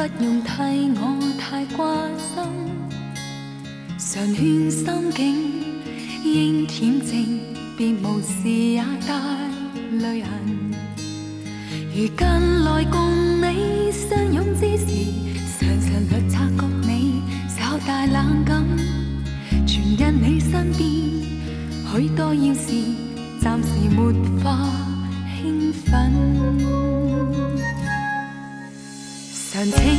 用替我太關心，常勸心境應恬靜，別無事也帶淚痕。如近來共你相擁之時，常常略察覺你稍帶冷感，全因你身邊許多要事，暫時沒法興奮。常情